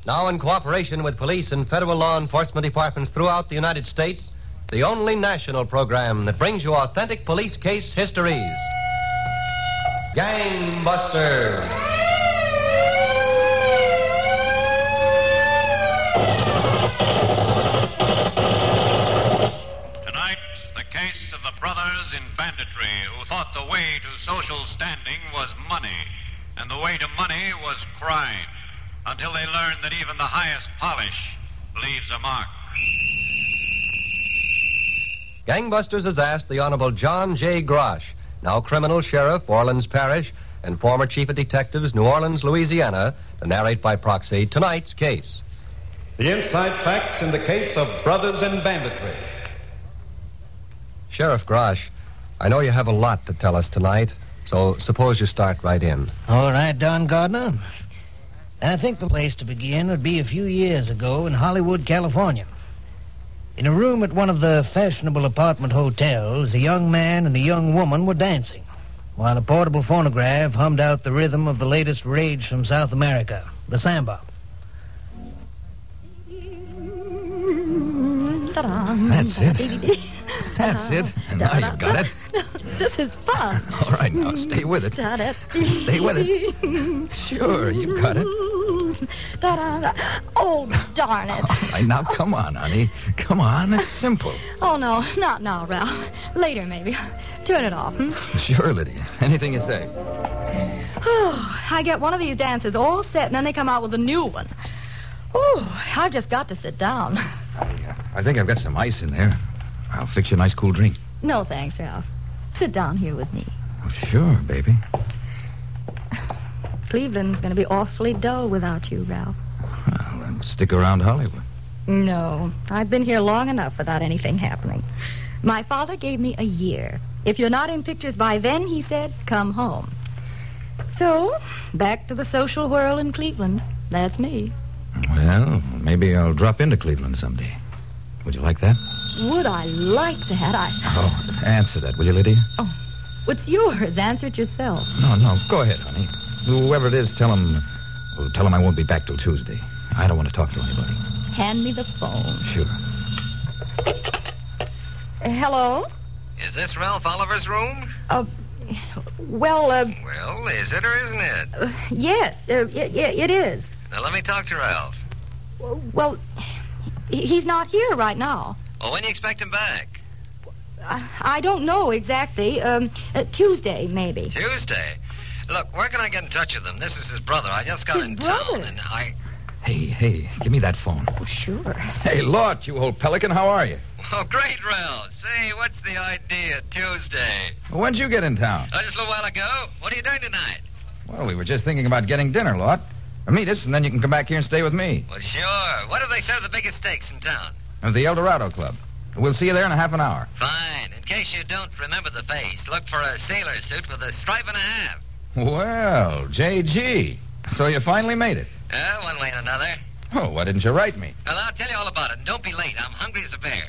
Now, in cooperation with police and federal law enforcement departments throughout the United States, the only national program that brings you authentic police case histories. Gangbusters. Tonight, the case of the brothers in banditry who thought the way to social standing was money, and the way to money was crime, until they learned that even the highest polish leaves a mark. Gangbusters has asked the Honorable John J. Grosh, now criminal sheriff, Orleans Parish, and former chief of detectives, New Orleans, Louisiana, to narrate by proxy tonight's case. The inside facts in the case of brothers in banditry. Sheriff Grosh, I know you have a lot to tell us tonight, so suppose you start right in. All right, Don Gardner. I think the place to begin would be a few years ago in Hollywood, California. In a room at one of the fashionable apartment hotels, a young man and a young woman were dancing, while a portable phonograph hummed out the rhythm of the latest rage from South America, the samba. That's it. That's it. And now you've got it. This is fun. All right, now stay with it. Stay with it. Sure, you've got it. Oh, darn it. All right, now come on, honey. Come on, it's simple. Oh, no, not now, Ralph. Later, maybe. Turn it off, Sure, Lydia. Anything you say. I get one of these dances all set, and then they come out with a new one. I've just got to sit down. I think I've got some ice in there. I'll fix you a nice cool drink. No, thanks, Ralph. Sit down here with me. Oh, sure, baby. Cleveland's going to be awfully dull without you, Ralph. Well, then stick around Hollywood. No, I've been here long enough without anything happening. My father gave me a year. If you're not in pictures by then, he said, come home. So, back to the social whirl in Cleveland. That's me. Well, maybe I'll drop into Cleveland someday. Would you like that? Would I like that? Oh, answer that, will you, Lydia? Oh, what's yours? Answer it yourself. No, go ahead, honey. Whoever it is, tell him I won't be back till Tuesday. I don't want to talk to anybody. Hand me the phone. Sure. Hello? Is this Ralph Oliver's room? Well, is it or isn't it? yes, it is. Now, let me talk to Ralph. Well, he's not here right now. Well, when do you expect him back? I don't know exactly. Tuesday, maybe. Tuesday? Look, where can I get in touch with him? This is his brother. I just got in brother? town, and I... Hey, give me that phone. Oh, sure. Hey, Lort, you old pelican, how are you? Oh, great, Ralph. Say, what's the idea, Tuesday? When'd you get in town? Just a little while ago. What are you doing tonight? Well, we were just thinking about getting dinner, Lort. Meet us, and then you can come back here and stay with me. Well, sure. What do they serve the biggest steaks in town? At the El Dorado Club. We'll see you there in a half an hour. Fine. In case you don't remember the face, look for a sailor suit with a stripe and a half. Well, J.G., so you finally made it. One way and another. Oh, why didn't you write me? Well, I'll tell you all about it, and don't be late. I'm hungry as a bear.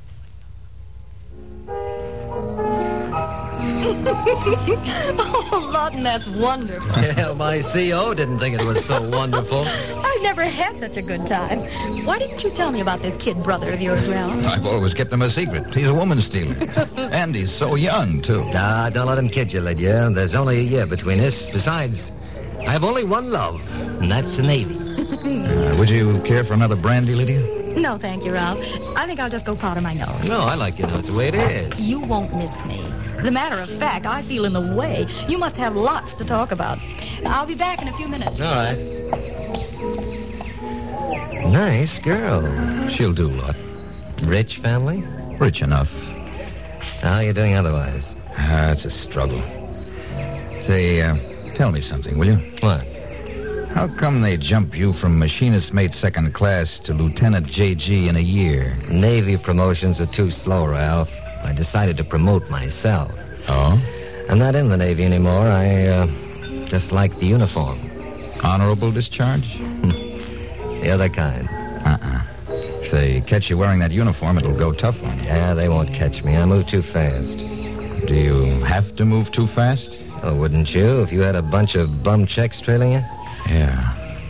Oh, Lawton, that's wonderful. Yeah, my CO didn't think it was so wonderful. I've never had such a good time. Why didn't you tell me about this kid brother of yours, Ralph? I've always kept him a secret. He's a woman stealer. And he's so young, too. Don't let him kid you, Lydia. There's only a year between us. Besides, I have only one love, and that's the Navy. Would you care for another brandy, Lydia? No, thank you, Ralph. I think I'll just go powder my nose. No, I like your notes the way it is. You won't miss me. As a matter of fact, I feel in the way. You must have lots to talk about. I'll be back in a few minutes. All right. Nice girl. She'll do, Lot. Rich family? Rich enough. How are you doing otherwise? It's a struggle. Say, tell me something, will you? What? How come they jump you from machinist mate second class to Lieutenant J.G. in a year? Navy promotions are too slow, Ralph. I decided to promote myself. Oh? I'm not in the Navy anymore. I just like the uniform. Honorable discharge? The other kind. If they catch you wearing that uniform, it'll go tough on you. Yeah, they won't catch me. I move too fast. Do you have to move too fast? Oh, wouldn't you, if you had a bunch of bum checks trailing you? Yeah.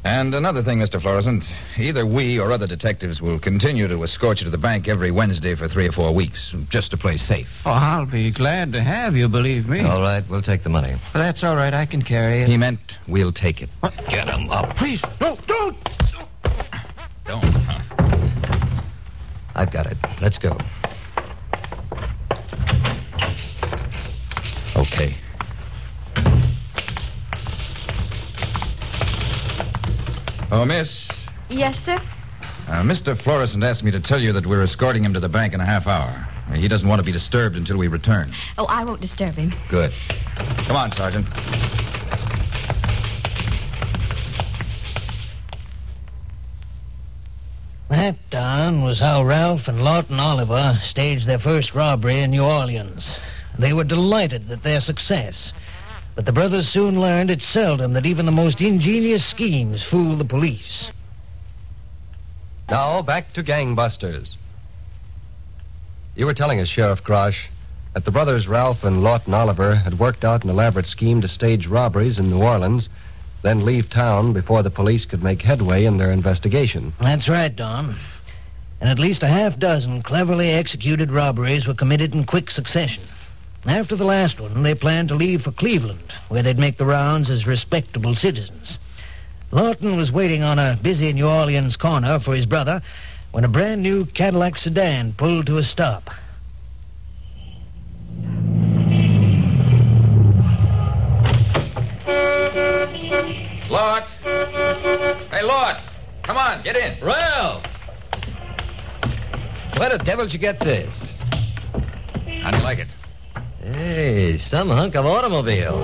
And another thing, Mr. Florissant, either we or other detectives will continue to escort you to the bank every Wednesday for 3 or 4 weeks, just to play safe. Oh, I'll be glad to have you, believe me. All right, we'll take the money. Well, that's all right. I can carry it. He meant we'll take it. Get him up. Please, no, don't. Don't, huh? I've got it. Let's go. Okay. Oh, miss. Yes, sir? Mr. Florissant asked me to tell you that we're escorting him to the bank in a half hour. He doesn't want to be disturbed until we return. Oh, I won't disturb him. Good. Come on, Sergeant. That, Don, was how Ralph and Lawton Oliver staged their first robbery in New Orleans. They were delighted at their success. But the brothers soon learned it's seldom that even the most ingenious schemes fool the police. Now, back to gangbusters. You were telling us, Sheriff Grosh, that the brothers Ralph and Lawton Oliver had worked out an elaborate scheme to stage robberies in New Orleans, then leave town before the police could make headway in their investigation. That's right, Don. And at least a half dozen cleverly executed robberies were committed in quick succession. After the last one, they planned to leave for Cleveland, where they'd make the rounds as respectable citizens. Lawton was waiting on a busy New Orleans corner for his brother when a brand-new Cadillac sedan pulled to a stop. Lord! Hey, Lord! Come on, get in. Ralph! Where the devil did you get this? How do you like it? Hey, some hunk of automobile.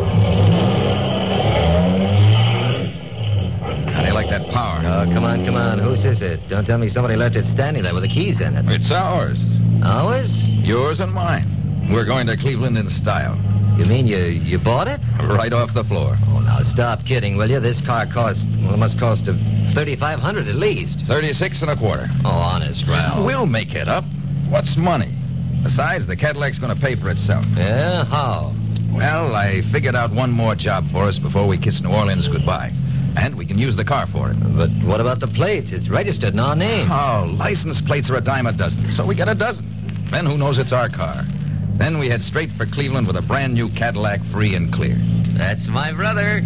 How do you like that power? Oh, come on. Whose is it? Don't tell me somebody left it standing there with the keys in it. It's ours. Ours? Yours and mine. We're going to Cleveland in style. You mean you bought it? Right off the floor. Oh, now stop kidding, will you? This car must cost $3,500 at least. 36 and a quarter. Oh, honest, Ralph. We'll make it up. What's money? Besides, the Cadillac's going to pay for itself. Yeah? How? Well, I figured out one more job for us before we kiss New Orleans goodbye. And we can use the car for it. But what about the plates? It's registered in our name. Oh, license plates are a dime a dozen, so we get a dozen. Then who knows it's our car? Then we head straight for Cleveland with a brand new Cadillac, free and clear. That's my brother.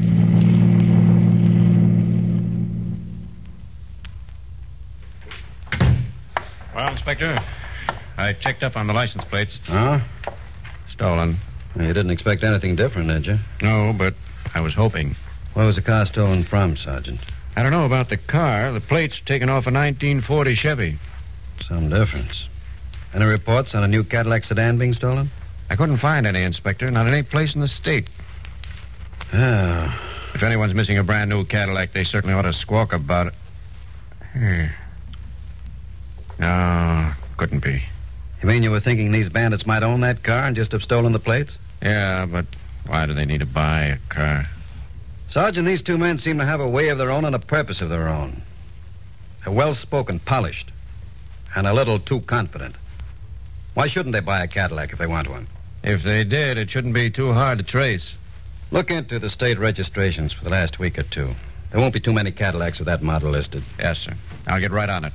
Well, Inspector, I checked up on the license plates. Huh? Stolen. Well, you didn't expect anything different, did you? No, but I was hoping. Where was the car stolen from, Sergeant? I don't know about the car. The plate's taken off a 1940 Chevy. Some difference. Any reports on a new Cadillac sedan being stolen? I couldn't find any, Inspector. Not any place in the state. Ah. If anyone's missing a brand new Cadillac, they certainly ought to squawk about it. Here. No, couldn't be. You mean you were thinking these bandits might own that car and just have stolen the plates? Yeah, but why do they need to buy a car? Sergeant, these two men seem to have a way of their own and a purpose of their own. They're well-spoken, polished, and a little too confident. Why shouldn't they buy a Cadillac if they want one? If they did, it shouldn't be too hard to trace. Look into the state registrations for the last week or two. There won't be too many Cadillacs of that model listed. Yes, sir. I'll get right on it.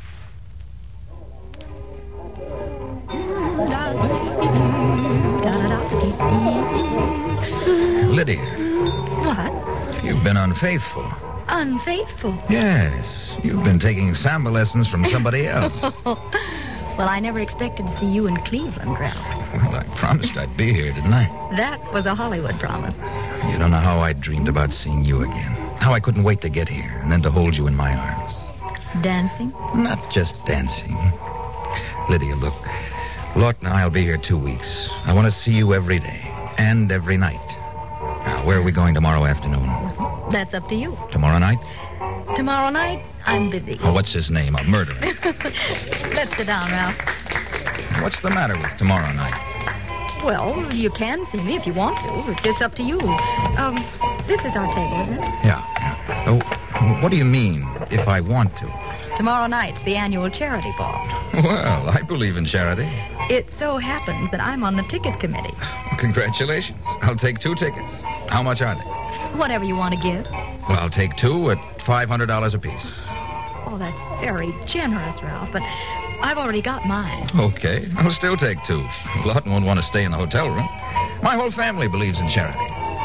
Lydia, What? you've been unfaithful. Unfaithful? Yes, you've been taking samba lessons from somebody else. Well, I never expected to see you in Cleveland, Ralph. Well, I promised I'd be here, didn't I? That was a Hollywood promise. You don't know how I dreamed about seeing you again. How I couldn't wait to get here and then to hold you in my arms. Dancing? Not just dancing. Lydia, look. Lawton and I'll be here 2 weeks. I want to see you every day and every night. Now, where are we going tomorrow afternoon? That's up to you. Tomorrow night? Tomorrow night, I'm busy. Oh, what's his name? A murderer. Let's sit down, Ralph. What's the matter with tomorrow night? Well, you can see me if you want to. It's up to you. This is our table, isn't it? Yeah. Oh, what do you mean, if I want to? Tomorrow night's the annual charity ball. Well, I believe in charity. It so happens that I'm on the ticket committee. Congratulations. I'll take 2 tickets. How much are they? Whatever you want to give. Well, I'll take 2 at $500 apiece. Oh, that's very generous, Ralph, but I've already got mine. Okay, I'll still take 2. Lawton won't want to stay in the hotel room. My whole family believes in charity.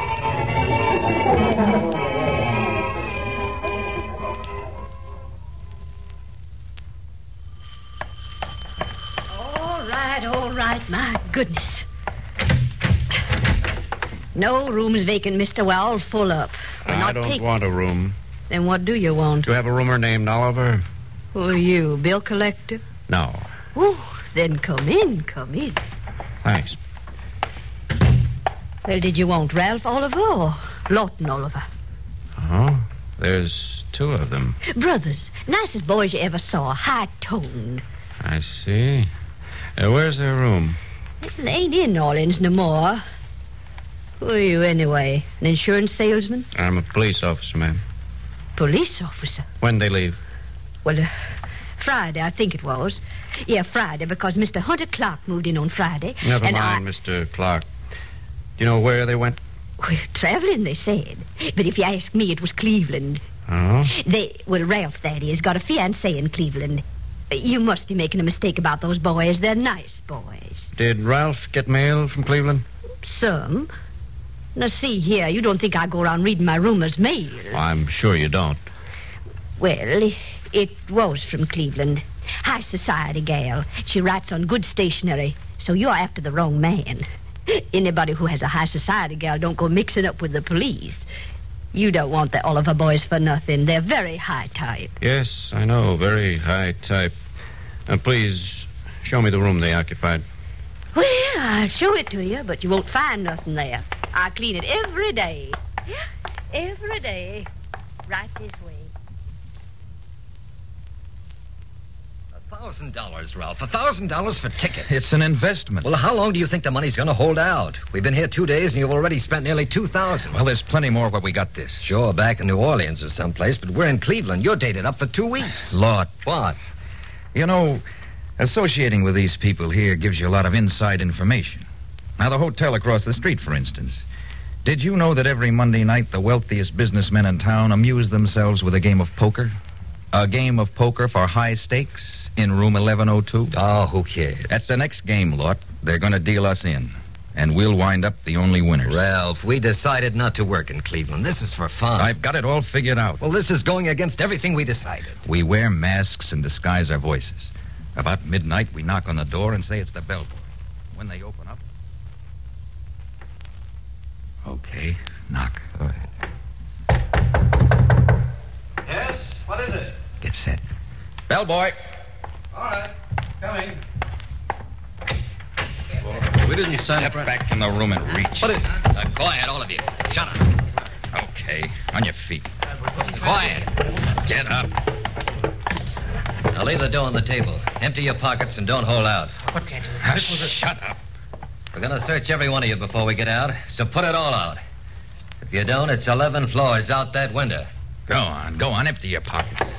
All right, my goodness. No rooms vacant, Mr. Well, full up. I don't want a room. Then what do you want? Do you have a roomer named Oliver? Who are you, bill collector? No. Oh, then come in. Thanks. Well, did you want Ralph Oliver or Lawton Oliver? Oh, there's 2 of them. Brothers. Nicest boys you ever saw. High-toned. I see. Where's their room? They ain't in New Orleans no more. Who are you, anyway? An insurance salesman? I'm a police officer, ma'am. Police officer? When'd they leave? Well, Friday, I think it was. Yeah, Friday, because Mr. Hunter Clark moved in on Friday. Never mind, Mr. Clark. Do you know where they went? Well, traveling, they said. But if you ask me, it was Cleveland. Oh? Ralph, that is, got a fiancée in Cleveland. You must be making a mistake about those boys. They're nice boys. Did Ralph get mail from Cleveland? Some. Now, see here, you don't think I go around reading my roomers' mail? I'm sure you don't. Well, it was from Cleveland. High society gal. She writes on good stationery, so you're after the wrong man. Anybody who has a high society gal don't go mixing up with the police. You don't want the Oliver boys for nothing. They're very high type. Yes, I know. Very high type. Please, show me the room they occupied. Well, I'll show it to you, but you won't find nothing there. I clean it every day. Every day. Right this way. $1,000, Ralph. $1,000 for tickets. It's an investment. Well, how long do you think the money's going to hold out? We've been here 2 days, and you've already spent nearly $2,000. Well, there's plenty more where we got this. Sure, back in New Orleans or someplace, but we're in Cleveland. You're dated up for 2 weeks. Lot. What? You know, associating with these people here gives you a lot of inside information. Now, the hotel across the street, for instance. Did you know that every Monday night the wealthiest businessmen in town amuse themselves with a game of poker? A game of poker for high stakes in room 1102? Oh, who cares? At the next game, Lot, they're going to deal us in. And we'll wind up the only winners. Ralph, we decided not to work in Cleveland. This is for fun. I've got it all figured out. Well, this is going against everything we decided. We wear masks and disguise our voices. About midnight, we knock on the door and say it's the bellboy. When they open up... Okay, knock. All right. Yes? What is it? Get set. Bellboy. All right. Coming. We didn't send... Step back in the room and reach. What is... quiet, all of you. Shut up. Okay, on your feet. Quiet. Get up. Now leave the dough on the table. Empty your pockets and don't hold out. What can't you... Shut up. We're going to search every one of you before we get out, so put it all out. If you don't, it's 11 floors out that window. Go on, empty your pockets.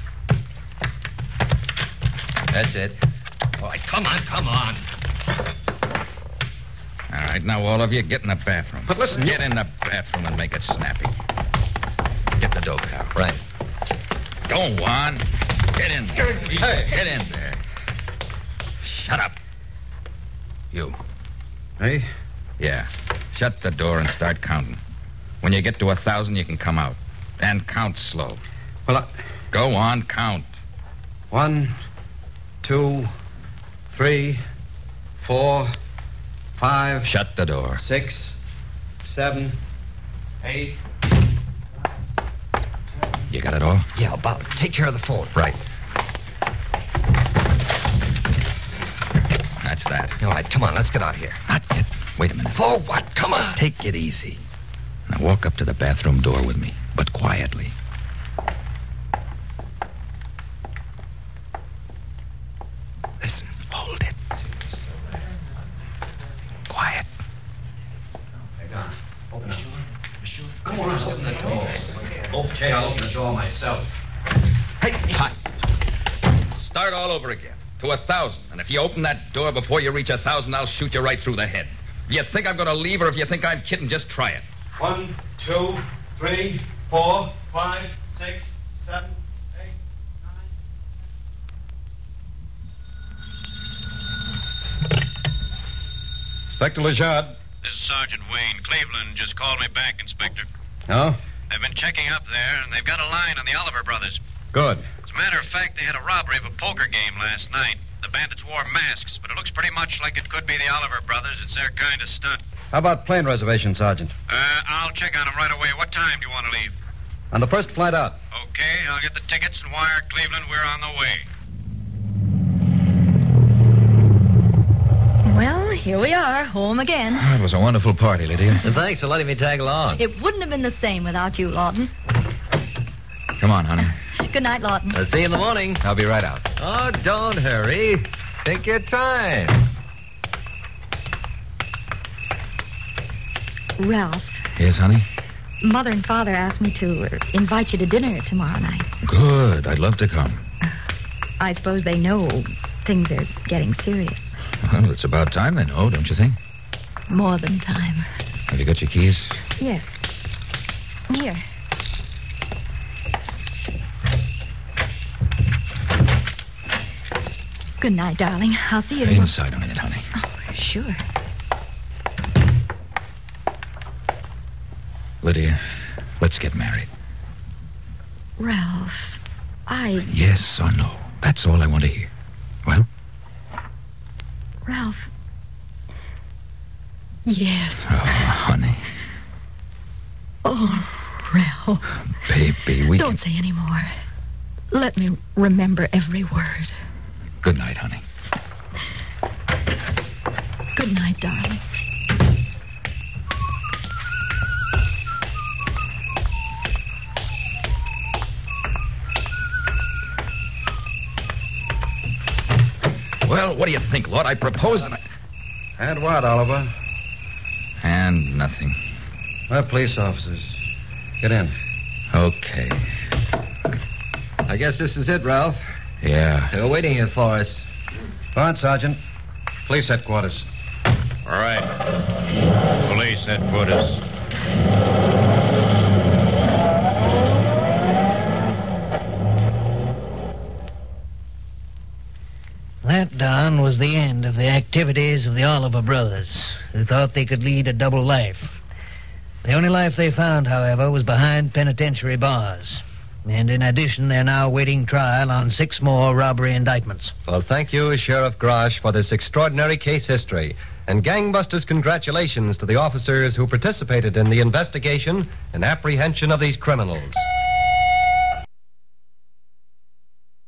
That's it. All right, come on. All right, now all of you, get in the bathroom. But listen, Get in the bathroom and make it snappy. Get the dough, pal. Right. Go on. Get in there. Hey. Get in there. Shut up. You. Hey? Yeah. Shut the door and start counting. When you get to 1,000, you can come out. And count slow. Well, Go on, count. 1, 2, 3, 4, 5... Shut the door. 6, 7, 8... You got it all? Yeah, about it. Take care of the phone. Right. That's that. All right, come on, let's get out of here. Not yet. Wait a minute. For what? Come on. Take it easy. Now walk up to the bathroom door with me, but quietly. Listen, hold it. Quiet. Open it. Sure. Come on, open the door. Okay, I'll open the door myself. Hey, hot. Start all over again. To 1,000. And if you open that door before you reach 1,000, I'll shoot you right through the head. If you think I'm going to leave or if you think I'm kidding, just try it. 1, 2, 3, 4, 5, 6, 7, 8, 9. Inspector Lejard. This is Sergeant Wayne. Cleveland just called me back, Inspector. Oh? They've been checking up there, and they've got a line on the Oliver brothers. Good. As a matter of fact, they had a robbery of a poker game last night. The bandits wore masks, but it looks pretty much like it could be the Oliver brothers. It's their kind of stunt. How about plane reservation, Sergeant? I'll check on them right away. What time do you want to leave? On the first flight out. Okay, I'll get the tickets and wire Cleveland we're on the way. Well, here we are, home again. It was a wonderful party, Lydia. Thanks for letting me tag along. It wouldn't have been the same without you, Lawton. Come on, honey. Good night, Lawton. I'll see you in the morning. I'll be right out. Oh, don't hurry. Take your time. Ralph, Yes, honey? Mother and Father asked me to invite you to dinner tomorrow night. Good. I'd love to come. I suppose they know things are getting serious. Well, it's about time they know, don't you think? More than time. Have you got your keys? Yes. Here. Good night, darling. I'll see you tomorrow. Inside a minute, honey. Oh, sure. Lydia, let's get married. Ralph, Yes or no? That's all I want to hear. Well? Ralph. Yes. Oh, honey. Oh, Ralph. Baby, we Don't say any more. Let me remember every word. Good night, honey. Good night, darling. Well, what do you think, Lord? I proposed and And what, Oliver? And nothing. We're police officers. Get in. Okay. I guess this is it, Ralph. Yeah. They're waiting here for us. Go on, Sergeant. Police headquarters. All right. Police headquarters. That dawn was the end of the activities of the Oliver brothers, who thought they could lead a double life. The only life they found, however, was behind penitentiary bars. And in addition, they're now awaiting trial on 6 more robbery indictments. Well, thank you, Sheriff Grosh, for this extraordinary case history. And gangbusters, congratulations to the officers who participated in the investigation and apprehension of these criminals.